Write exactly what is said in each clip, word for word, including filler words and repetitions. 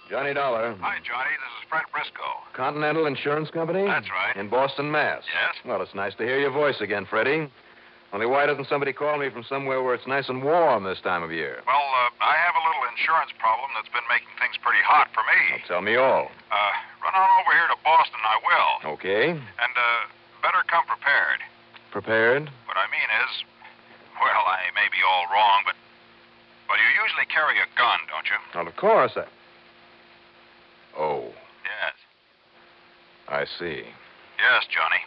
Johnny Dollar. Hi, Johnny. This is Fred Briscoe. Continental Insurance Company? That's right. In Boston, Mass. Yes? Well, it's nice to hear your voice again, Freddie. Only why doesn't somebody call me from somewhere where it's nice and warm this time of year? Well, uh, I have a little insurance problem that's been making things pretty hot for me. Well, tell me all. Uh, run on over here to Boston, I will. Okay. And, uh, better come prepared. Prepared? What I mean is, well, I may be all wrong, but, well, you usually carry a gun, don't you? Well, of course. I... Oh, Yes. I see. Yes, Johnny.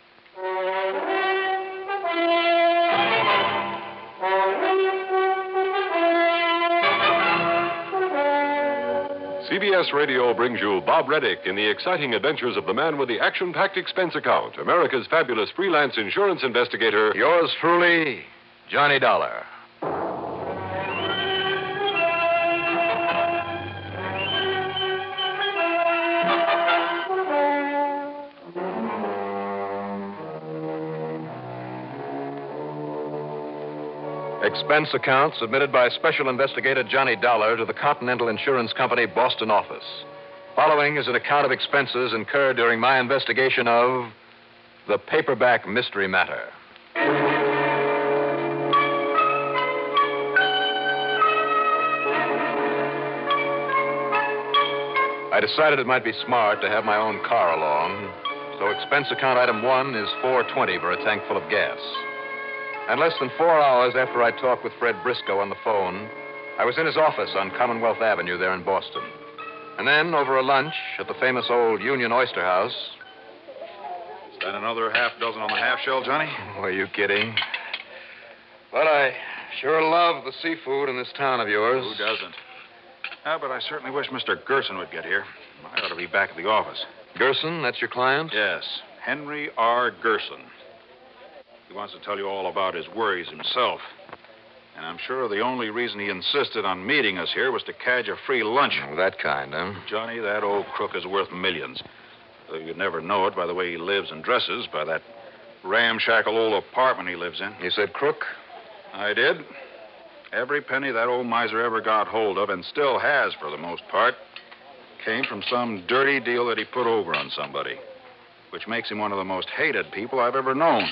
C B S Radio brings you Bob Reddick in the exciting adventures of the man with the action-packed expense account, America's fabulous freelance insurance investigator. Yours truly, Johnny Dollar. Expense account submitted by Special Investigator Johnny Dollar to the Continental Insurance Company, Boston office. Following is an account of expenses incurred during my investigation of the paperback mystery matter. I decided it might be smart to have my own car along, so expense account item one is four twenty for a tank full of gas. And less than four hours after I talked with Fred Briscoe on the phone, I was in his office on Commonwealth Avenue there in Boston. And then, over a lunch at the famous old Union Oyster House... Is that another half dozen on the half shell, Johnny? Oh, are you kidding? But I sure love the seafood in this town of yours. Who doesn't? Ah, but I certainly wish Mister Gerson would get here. I ought to be back at the office. Gerson, that's your client? Yes, Henry R. Gerson. He wants to tell you all about his worries himself. And I'm sure the only reason he insisted on meeting us here was to cadge a free lunch. Oh, that kind, huh? Johnny, that old crook is worth millions. Though you'd never know it by the way he lives and dresses, by that ramshackle old apartment he lives in. You said crook? I did. Every penny that old miser ever got hold of, and still has for the most part, came from some dirty deal that he put over on somebody, which makes him one of the most hated people I've ever known.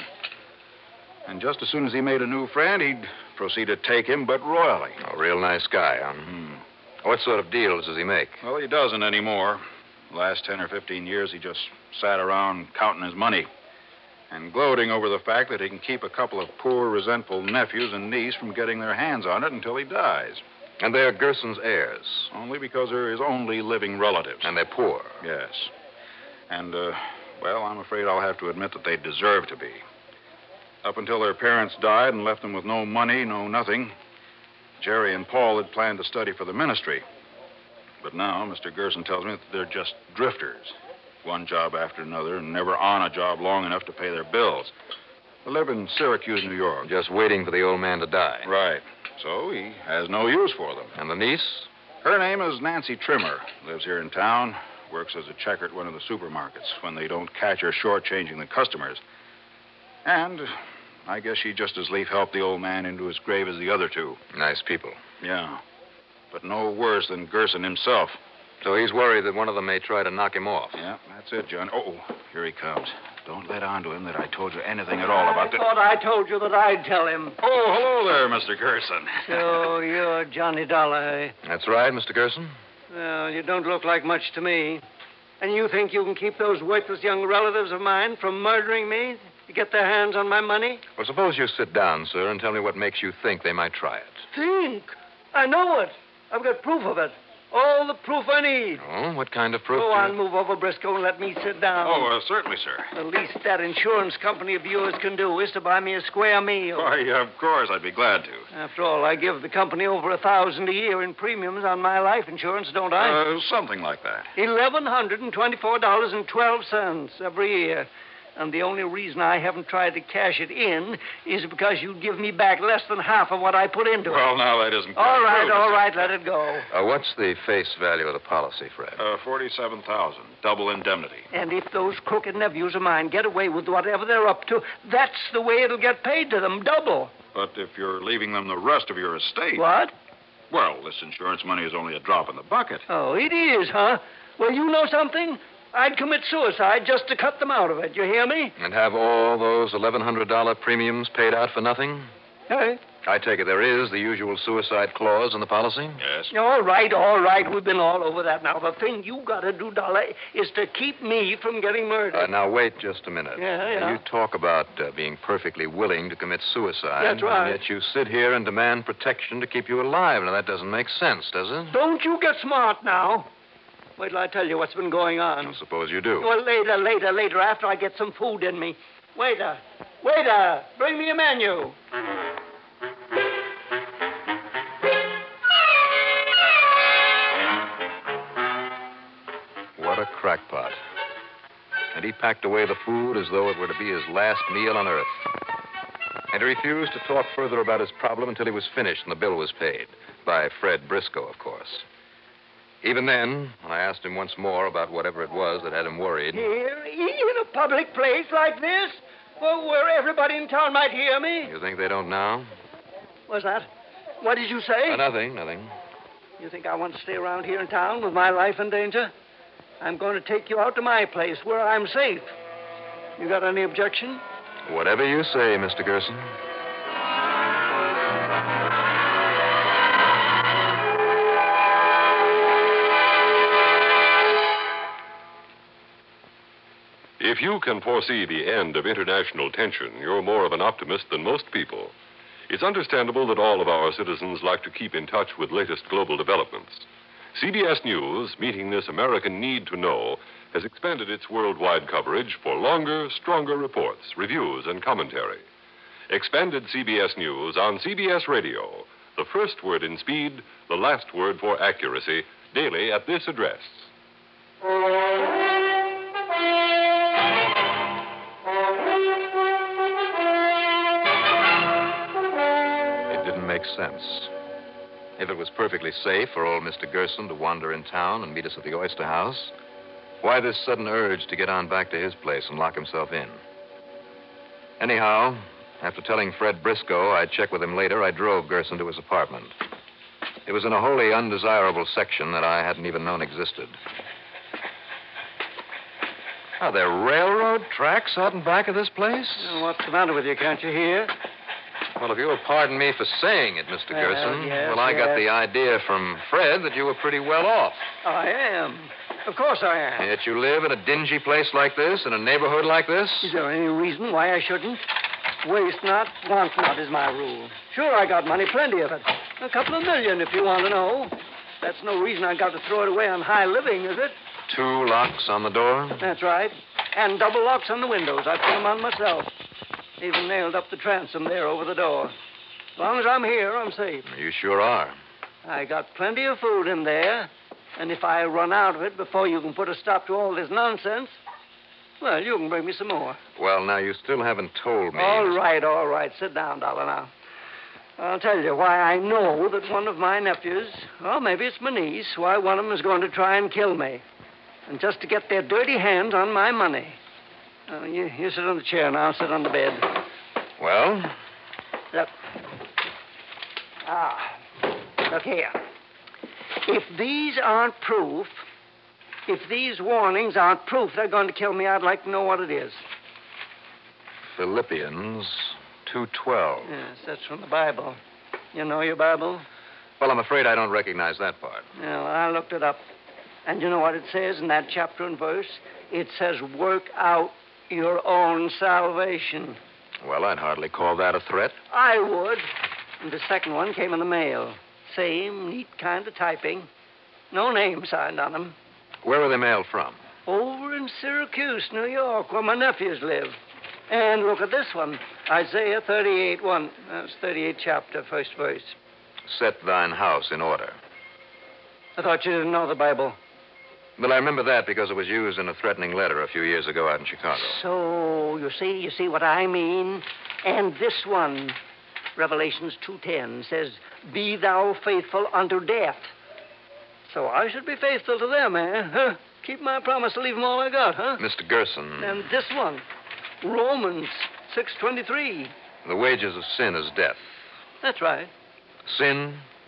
And just as soon as he made a new friend, he'd proceed to take him, but royally. A real nice guy, huh? Hmm. What sort of deals does he make? Well, he doesn't anymore. The last ten or fifteen years, he just sat around counting his money and gloating over the fact that he can keep a couple of poor, resentful nephews and niece from getting their hands on it until he dies. And they're Gerson's heirs? Only because they're his only living relatives. And they're poor? Yes. And, uh, well, I'm afraid I'll have to admit that they deserve to be. Up until their parents died and left them with no money, no nothing, Jerry and Paul had planned to study for the ministry. But now, Mister Gerson tells me that they're just drifters. One job after another, and never on a job long enough to pay their bills. They live in Syracuse, New York. Just waiting for the old man to die. Right. So he has no use for them. And the niece? Her name is Nancy Trimmer. Lives here in town. Works as a checker at one of the supermarkets when they don't catch her shortchanging the customers. And I guess she'd just as lief help the old man into his grave as the other two. Nice people. Yeah. But no worse than Gerson himself. So he's worried that one of them may try to knock him off. Yeah, that's it, John. Oh, here he comes. Don't let on to him that I told you anything at all about I the... thought I told you that I'd tell him. Oh, hello there, Mister Gerson. So you're Johnny Dollar, eh? That's right, Mister Gerson. Well, you don't look like much to me. And you think you can keep those worthless young relatives of mine from murdering me to get their hands on my money? Well, suppose you sit down, sir, and tell me what makes you think they might try it. Think? I know it. I've got proof of it. All the proof I need. Oh, what kind of proof? Go do on, you... move over, Briscoe, and let me sit down. Oh, uh, certainly, sir. The least that insurance company of yours can do is to buy me a square meal. Why, of course, I'd be glad to. After all, I give the company over a thousand a year in premiums on my life insurance, don't I? Uh, something like that. Eleven hundred and twenty-four dollars and twelve cents every year. And the only reason I haven't tried to cash it in is because you'd give me back less than half of what I put into it. Well, now, that isn't quite All right, true, all Mister right, let it go. Uh, what's the face value of the policy, Fred? Uh, forty-seven thousand, double indemnity. And if those crooked nephews of mine get away with whatever they're up to, that's the way it'll get paid to them, double. But if you're leaving them the rest of your estate... What? Well, this insurance money is only a drop in the bucket. Oh, it is, huh? Well, you know something? I'd commit suicide just to cut them out of it. You hear me? And have all those eleven hundred dollars premiums paid out for nothing? Hey? I take it there is the usual suicide clause in the policy? Yes. All right, all right. We've been all over that now. The thing you got to do, Dollar, is to keep me from getting murdered. Uh, now, wait just a minute. Yeah, yeah. You talk about uh, being perfectly willing to commit suicide. That's right. And yet you sit here and demand protection to keep you alive. Now, that doesn't make sense, does it? Don't you get smart now. Wait till I tell you what's been going on. I suppose you do. Well, later, later, later, after I get some food in me. Waiter, waiter, bring me a menu. What a crackpot. And he packed away the food as though it were to be his last meal on earth. And he refused to talk further about his problem until he was finished and the bill was paid. By Fred Briscoe, of course. Even then, when I asked him once more about whatever it was that had him worried. Here, in a public place like this? Well, where everybody in town might hear me? You think they don't now? What's that? What did you say? Uh, nothing, nothing. You think I want to stay around here in town with my life in danger? I'm going to take you out to my place where I'm safe. You got any objection? Whatever you say, Mister Gerson. If you can foresee the end of international tension, you're more of an optimist than most people. It's understandable that all of our citizens like to keep in touch with latest global developments. C B S News, meeting this American need to know, has expanded its worldwide coverage for longer, stronger reports, reviews, and commentary. Expanded C B S News on C B S Radio. The first word in speed, the last word for accuracy, daily at this address. It didn't make sense. If it was perfectly safe for old Mister Gerson to wander in town and meet us at the Oyster House, why this sudden urge to get on back to his place and lock himself in? Anyhow, after telling Fred Briscoe I'd check with him later, I drove Gerson to his apartment. It was in a wholly undesirable section that I hadn't even known existed. Are there railroad tracks out and back of this place? Well, what's the matter with you? Can't you hear? Well, if you will pardon me for saying it, Mister Well, Gerson, yes, well, I yes. got the idea from Fred that you were pretty well off. I am. Of course I am. And yet you live in a dingy place like this, in a neighborhood like this? Is there any reason why I shouldn't? Waste not, want not is my rule. Sure, I got money, plenty of it. A couple of million, if you want to know. That's no reason I got to throw it away on high living, is it? Two locks on the door? That's right. And double locks on the windows. I put them on myself. Even nailed up the transom there over the door. As long as I'm here, I'm safe. You sure are. I got plenty of food in there. And if I run out of it before you can put a stop to all this nonsense, well, you can bring me some more. Well, now, you still haven't told me. All right, all right. Sit down, Dollar, now. I'll tell you why I know that one of my nephews, or maybe it's my niece, why one of them is going to try and kill me. And just to get their dirty hands on my money. Uh, you, you sit on the chair now. Sit on the bed. Well? Look. Ah. Look here. If these aren't proof, if these warnings aren't proof they're going to kill me, I'd like to know what it is. Philippians two twelve. Yes, that's from the Bible. You know your Bible? Well, I'm afraid I don't recognize that part. Well, I looked it up. And you know what it says in that chapter and verse? It says, work out your own salvation. Well, I'd hardly call that a threat. I would. And the second one came in the mail. Same neat kind of typing. No name signed on them. Where were they mailed from? Over in Syracuse, New York, where my nephews live. And look at this one. Isaiah thirty-eight one. That's thirty-eighth chapter, first verse. Set thine house in order. I thought you didn't know the Bible. Well, I remember that because it was used in a threatening letter a few years ago out in Chicago. So, you see, you see what I mean? And this one, Revelations two ten, says, be thou faithful unto death. So I should be faithful to them, eh? Huh? Keep my promise to leave them all I got, huh? Mister Gerson. And this one, Romans six twenty-three. The wages of sin is death. That's right. Sin,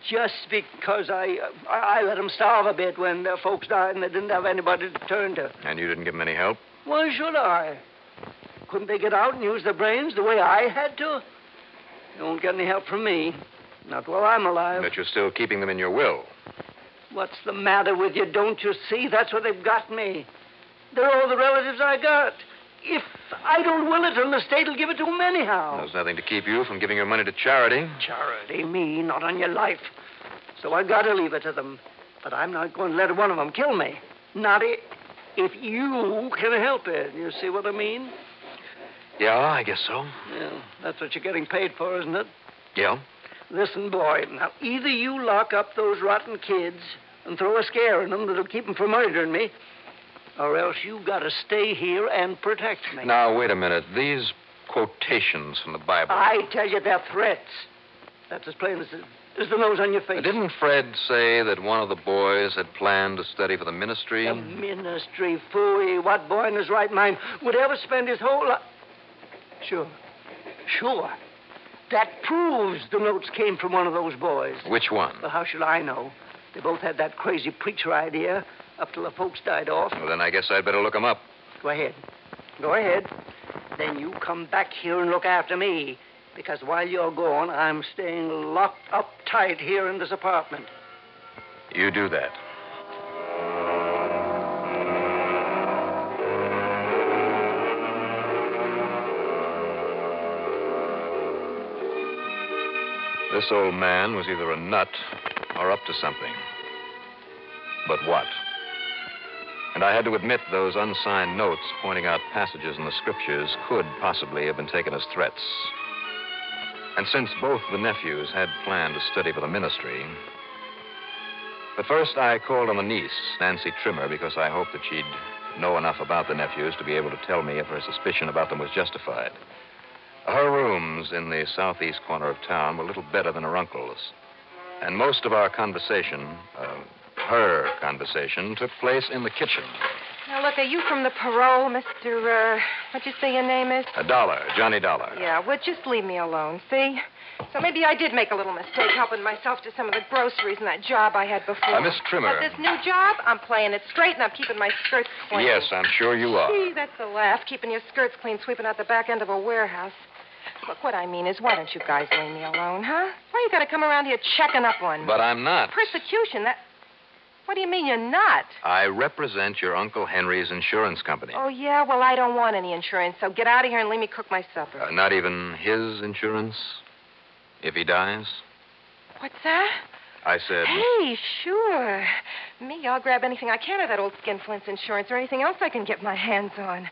just because I, uh, I I let them starve a bit when their folks died and they didn't have anybody to turn to. And you didn't give them any help? Why should I? Couldn't they get out and use their brains the way I had to? You won't get any help from me. Not while I'm alive. But you're still keeping them in your will. What's the matter with you? Don't you see? That's what they've got me. They're all the relatives I got. If I don't will it, then the state will give it to them anyhow. There's nothing to keep you from giving your money to charity. Charity? Me? Not on your life. So I got to leave it to them. But I'm not going to let one of them kill me. Not i- if you can help it. You see what I mean? Yeah, I guess so. Yeah, that's what you're getting paid for, isn't it? Yeah? Listen, boy, now either you lock up those rotten kids and throw a scare in them that'll keep them from murdering me, or else you got to stay here and protect me. Now, wait a minute. These quotations from the Bible. I tell you, they're threats. That's as plain as the, as the nose on your face. Uh, Didn't Fred say that one of the boys had planned to study for the ministry? The ministry, phooey. What boy in his right mind would ever spend his whole life? Sure. Sure. That proves the notes came from one of those boys. Which one? Well, how should I know? They both had that crazy preacher idea up till the folks died off. Well, then I guess I'd better look them up. Go ahead. Go ahead. Then you come back here and look after me. Because while you're gone, I'm staying locked up tight here in this apartment. You do that. This old man was either a nut or up to something. But what? And I had to admit those unsigned notes pointing out passages in the scriptures could possibly have been taken as threats. And since both the nephews had planned to study for the ministry. But first I called on the niece, Nancy Trimmer, because I hoped that she'd know enough about the nephews to be able to tell me if her suspicion about them was justified. Her rooms in the southeast corner of town were little better than her uncle's. And most of our conversation, uh, her conversation, took place in the kitchen. Now, look, are you from the parole, Mister, uh, what'd you say your name is? A Dollar, Johnny Dollar. Yeah, well, just leave me alone, see? So maybe I did make a little mistake helping myself to some of the groceries in that job I had before. Uh, Miss Trimmer. But this new job, I'm playing it straight and I'm keeping my skirts clean. Yes, I'm sure you are. Gee, that's a laugh, keeping your skirts clean, sweeping out the back end of a warehouse. Look, what I mean is, why don't you guys leave me alone, huh? Why you got to come around here checking up on me? But I'm not. Persecution, that... What do you mean you're not? I represent your Uncle Henry's insurance company. Oh, yeah? Well, I don't want any insurance, so get out of here and leave me cook my supper. Uh, not even his insurance? If he dies? What's that? I said... Hey, sure. Me, I'll grab anything I can of that old skinflints insurance or anything else I can get my hands on.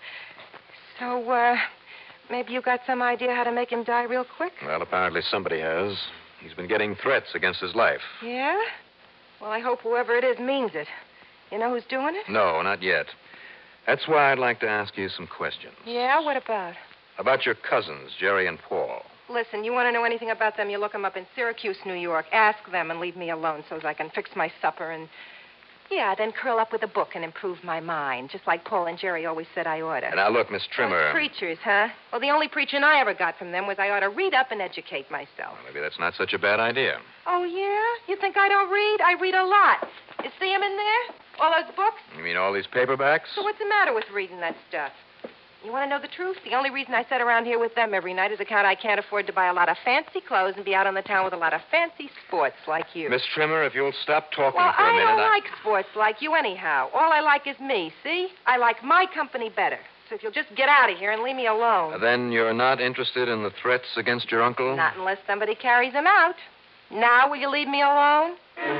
So, uh, maybe you got some idea how to make him die real quick? Well, apparently somebody has. He's been getting threats against his life. Yeah? Well, I hope whoever it is means it. You know who's doing it? No, not yet. That's why I'd like to ask you some questions. Yeah? What about? About your cousins, Jerry and Paul. Listen, you want to know anything about them, you look them up in Syracuse, New York. Ask them and leave me alone so as I can fix my supper and... Yeah, then curl up with a book and improve my mind, just like Paul and Jerry always said I ought to. Now, look, Miss Trimmer... Those preachers, huh? Well, the only preaching I ever got from them was I ought to read up and educate myself. Well, maybe that's not such a bad idea. Oh, yeah? You think I don't read? I read a lot. You see them in there? All those books? You mean all these paperbacks? So what's the matter with reading that stuff? You want to know the truth? The only reason I sit around here with them every night is account I can't afford to buy a lot of fancy clothes and be out on the town with a lot of fancy sports like you. Miss Trimmer, if you'll stop talking well, for a I minute... don't I... like sports like you anyhow. All I like is me, see? I like my company better. So if you'll just get out of here and leave me alone. Then you're not interested in the threats against your uncle? Not unless somebody carries them out. Now, will you leave me alone?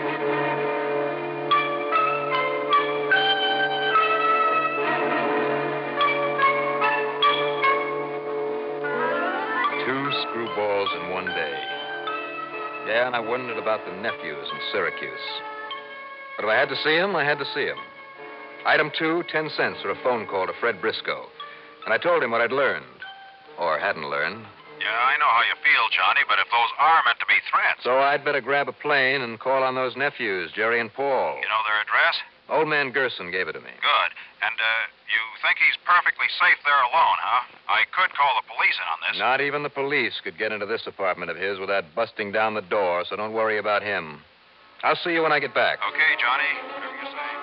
Two screwballs in one day. Yeah, and I wondered about the nephews in Syracuse. But if I had to see him, I had to see him. Item two, ten cents for a phone call to Fred Briscoe. And I told him what I'd learned. Or hadn't learned. Yeah, I know how you feel, Johnny, but if those are meant to be threats... So I'd better grab a plane and call on those nephews, Jerry and Paul. You know their address? Old man Gerson gave it to me. Good. And, uh, you think he's perfectly safe there alone, huh? I could call the police in on this. Not even the police could get into this apartment of his without busting down the door, so don't worry about him. I'll see you when I get back. Okay, Johnny. Whatever you say.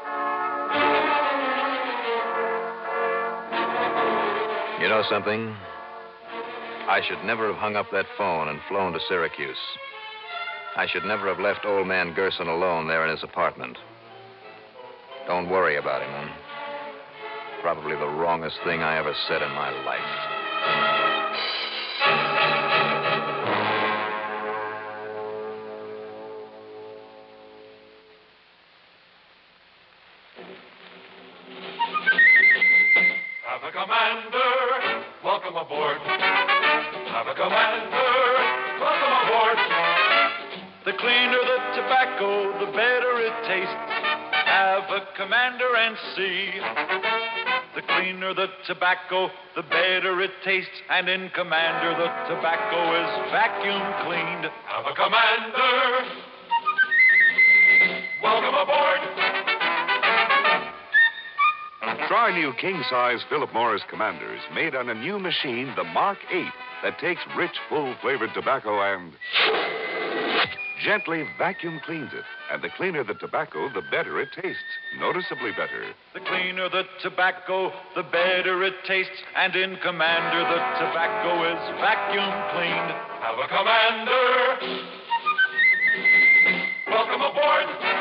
You know something? I should never have hung up that phone and flown to Syracuse. I should never have left old man Gerson alone there in his apartment. Don't worry about him, huh? Probably the wrongest thing I ever said in my life. Have a commander, welcome aboard. Have a commander, welcome aboard. The cleaner the tobacco, the better it tastes. Have a commander and see. The cleaner the tobacco, the better it tastes. And in Commander, the tobacco is vacuum cleaned. Have a commander, welcome aboard. Try new king-size Philip Morris Commanders made on a new machine, the Mark eight, that takes rich, full-flavored tobacco and gently vacuum cleans it. And the cleaner the tobacco, the better it tastes. Noticeably better. The cleaner the tobacco, the better it tastes. And in Commander, the tobacco is vacuum cleaned. Have a commander. Welcome aboard.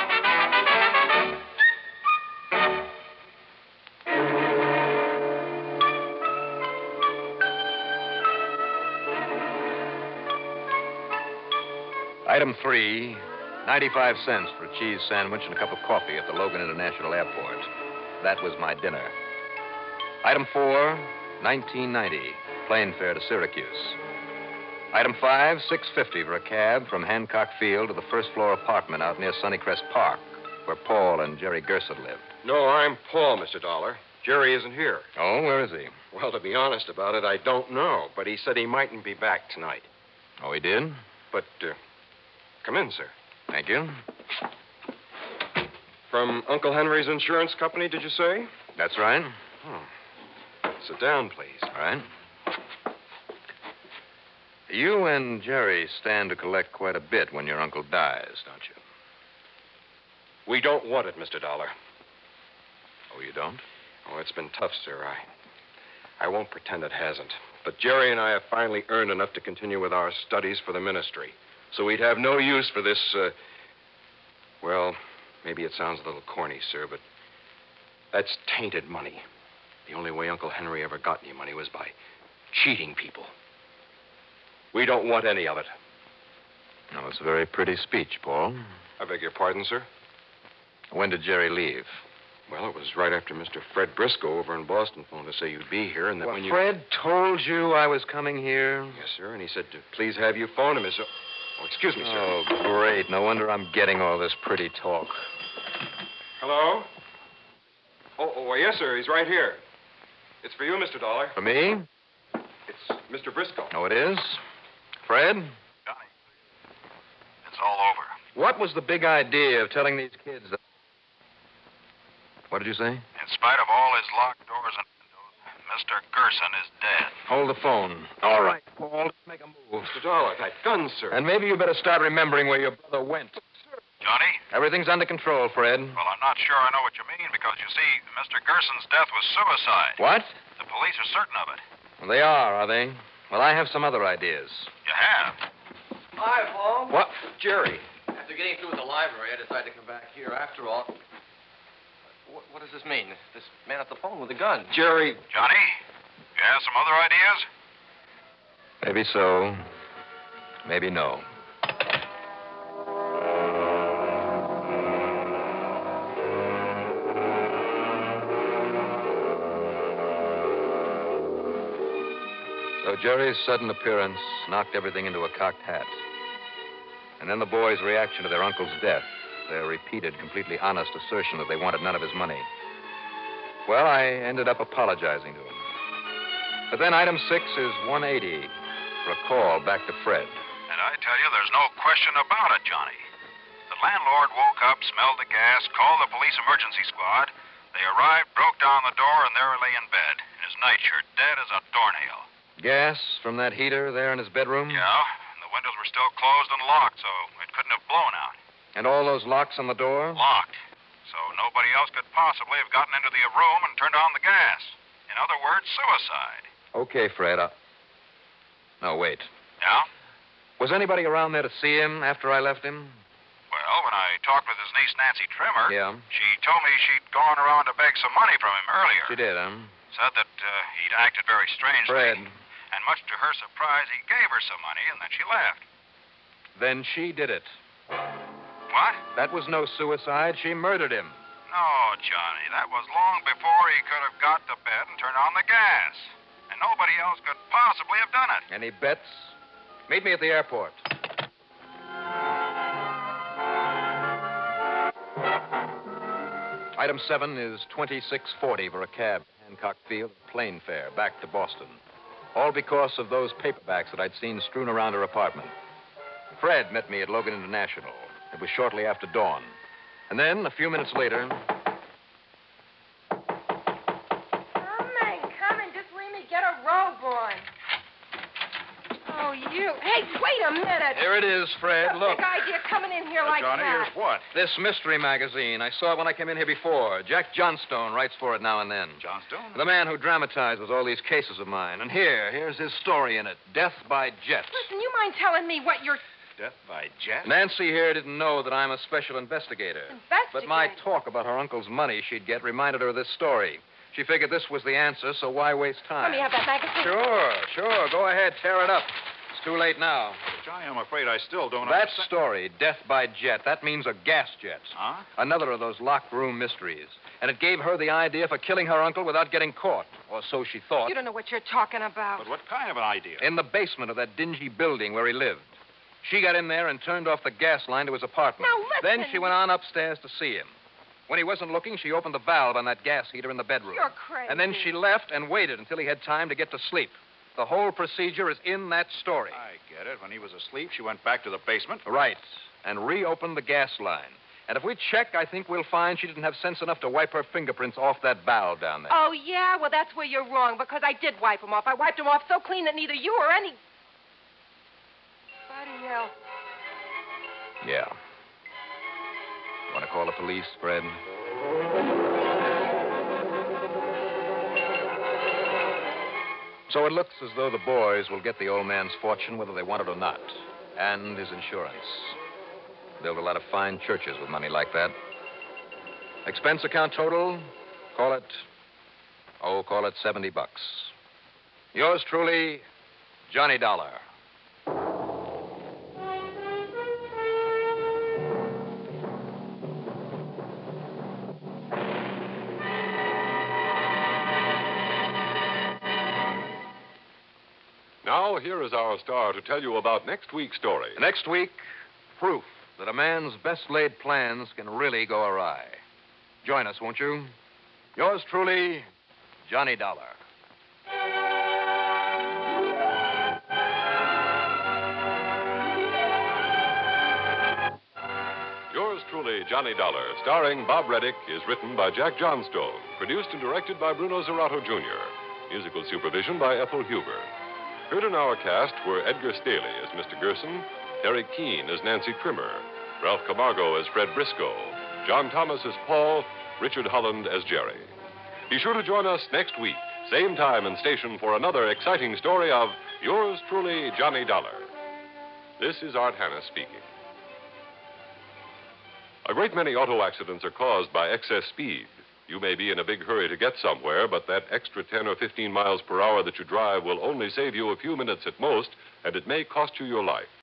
Item three, ninety-five cents for a cheese sandwich and a cup of coffee at the Logan International Airport. That was my dinner. Item four, nineteen ninety, plane fare to Syracuse. Item five, six fifty for a cab from Hancock Field to the first floor apartment out near Sunnycrest Park, where Paul and Jerry Gerson lived. No, I'm Paul, Mister Dollar. Jerry isn't here. Oh, where is he? Well, to be honest about it, I don't know, but he said he mightn't be back tonight. Oh, he did? But, uh, come in, sir. Thank you. From Uncle Henry's insurance company, did you say? That's right. Oh. Sit down, please. All right. You and Jerry stand to collect quite a bit when your uncle dies, don't you? We don't want it, Mister Dollar. Oh, you don't? Oh, it's been tough, sir. I, I won't pretend it hasn't. But Jerry and I have finally earned enough to continue with our studies for the ministry. So we'd have no use for this, uh, well, maybe it sounds a little corny, sir, but that's tainted money. The only way Uncle Henry ever got any money was by cheating people. We don't want any of it. No, it's a very pretty speech, Paul. I beg your pardon, sir? When did Jerry leave? Well, it was right after Mister Fred Briscoe over in Boston phoned to say you'd be here and that well, when you... Fred told you I was coming here? Yes, sir, and he said to please have you phone him as... Oh, excuse me, sir. Oh, great. No wonder I'm getting all this pretty talk. Hello? Oh, oh, yes, sir. He's right here. It's for you, Mister Dollar. For me? It's Mister Briscoe. Oh, it is? Fred? Johnny, it's all over. What was the big idea of telling these kids that... What did you say? In spite of all his locked doors and windows, Mister Gerson is dead. Hold the phone. All right, Paul. Let's make a move. Mister Dollar, that gun, sir. And maybe you better start remembering where your brother went. Johnny? Everything's under control, Fred. Well, I'm not sure I know what you mean because, you see, Mister Gerson's death was suicide. What? The police are certain of it. Well, they are, are they? Well, I have some other ideas. You have? Hi, Paul. What? Jerry. After getting through with the library, I decided to come back here. After all, what, what does this mean? This man at the phone with a gun. Jerry. Johnny, you have some other ideas? Maybe so. Maybe no. So Jerry's sudden appearance knocked everything into a cocked hat. And then the boys' reaction to their uncle's death, their repeated, completely honest assertion that they wanted none of his money. Well, I ended up apologizing to him. But then item six is one eighty for a call back to Fred. And I tell you, there's no question about it, Johnny. The landlord woke up, smelled the gas, called the police emergency squad. They arrived, broke down the door, and there he lay in bed, in his nightshirt, dead as a doornail. Gas from that heater there in his bedroom? Yeah, and the windows were still closed and locked, so it couldn't have blown out. And all those locks on the door? Locked. So nobody else could possibly have gotten into the room and turned on the gas. In other words, suicide. Okay, Fred. I... No, wait. Yeah? Was anybody around there to see him after I left him? Well, when I talked with his niece, Nancy Trimmer, Yeah. she told me she'd gone around to beg some money from him earlier. She did, huh? Said that uh, he'd acted very strangely. Fred. And much to her surprise, he gave her some money, and then she left. Then she did it. What? That was no suicide. She murdered him. No, Johnny. That was long before he could have got to bed and turned on the gas. And nobody else could possibly have done it. Any bets? Meet me at the airport. Item seven is twenty-six forty for a cab, Hancock Field, plane fare, back to Boston. All because of those paperbacks that I'd seen strewn around her apartment. Fred met me at Logan International. It was shortly after dawn. And then, a few minutes later... Coming, coming. Just leave me get a robe on. Oh, you. Hey, wait a minute. Here it is, Fred. What a Look. big idea coming in here Uh, like Johnny, that. here's what? This mystery magazine. I saw it when I came in here before. Jack Johnstone writes for it now and then. Johnstone? The man who dramatizes all these cases of mine. And here, here's his story in it. Death by Jet. Listen, you mind telling me what you're... Death by jet? Nancy here didn't know that I'm a special investigator. But my talk about her uncle's money she'd get reminded her of this story. She figured this was the answer, so why waste time? Let me have that magazine. Sure, sure. Go ahead, tear it up. It's too late now. Johnny, I'm afraid I still don't That understand. story, Death by Jet, that means a gas jet. Huh? Another of those locked room mysteries. And it gave her the idea for killing her uncle without getting caught. Or so she thought. You don't know what you're talking about. But what kind of an idea? In the basement of that dingy building where he lived. She got in there and turned off the gas line to his apartment. Now, listen. Then she went on upstairs to see him. When he wasn't looking, she opened the valve on that gas heater in the bedroom. You're crazy. And then she left and waited until he had time to get to sleep. The whole procedure is in that story. I get it. When he was asleep, she went back to the basement. Right. And reopened the gas line. And if we check, I think we'll find she didn't have sense enough to wipe her fingerprints off that valve down there. Oh, yeah? Well, that's where you're wrong, because I did wipe them off. I wiped them off so clean that neither you or any... Buddy else. Yeah. Want to call the police, Fred? So it looks as though the boys will get the old man's fortune whether they want it or not. And his insurance. Build a lot of fine churches with money like that. Expense account total? Call it... Oh, call it seventy bucks. Yours truly, Johnny Dollar. Now, here is our star to tell you about next week's story. Next week, proof that a man's best laid plans can really go awry. Join us, won't you? Yours truly, Johnny Dollar. Yours truly, Johnny Dollar, starring Bob Reddick, is written by Jack Johnstone, produced and directed by Bruno Zerato Junior Musical supervision by Ethel Huber. Heard in our cast were Edgar Staley as Mister Gerson, Terry Keane as Nancy Trimmer, Ralph Camargo as Fred Briscoe, John Thomas as Paul, Richard Holland as Jerry. Be sure to join us next week, same time and station, for another exciting story of Yours truly, Johnny Dollar. This is Art Hanna speaking. A great many auto accidents are caused by excess speed. You may be in a big hurry to get somewhere, but that extra ten or fifteen miles per hour that you drive will only save you a few minutes at most, and it may cost you your life.